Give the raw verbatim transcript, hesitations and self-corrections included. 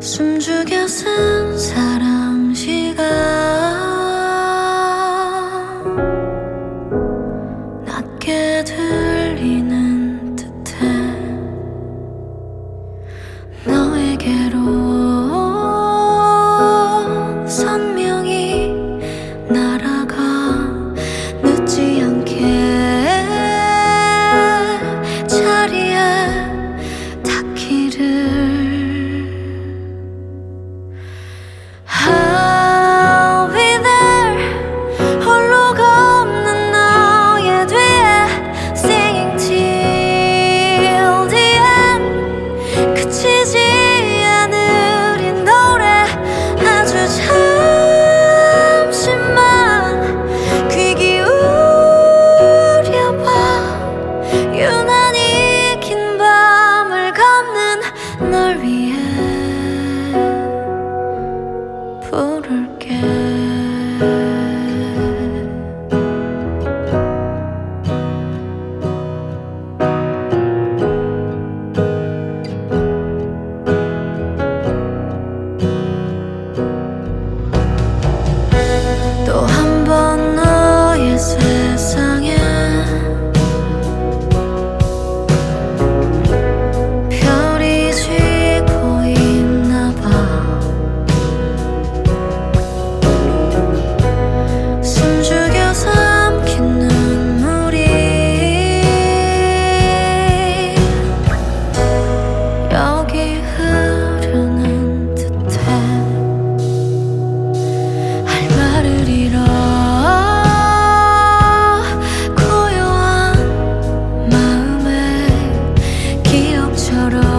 숨죽여 쓴 사랑 시가 낮게 들리는 듯해 너에게로 선명히 날아가 늦지 않게 자리에 닿기를 I'll be there 홀로 걷는 너의 뒤에 Singing till the end 그치지 않을 이 노래 아주 잠시만 귀 기울여봐 유난히 긴 밤을 걷는 널 위해 부를게 또 한 번 너의 세상에 별이 지고 있나 봐 숨죽여 삼킨 눈물이 여기 흐르는 듯해 할 말을 잃어 고요한 마음에 기억처럼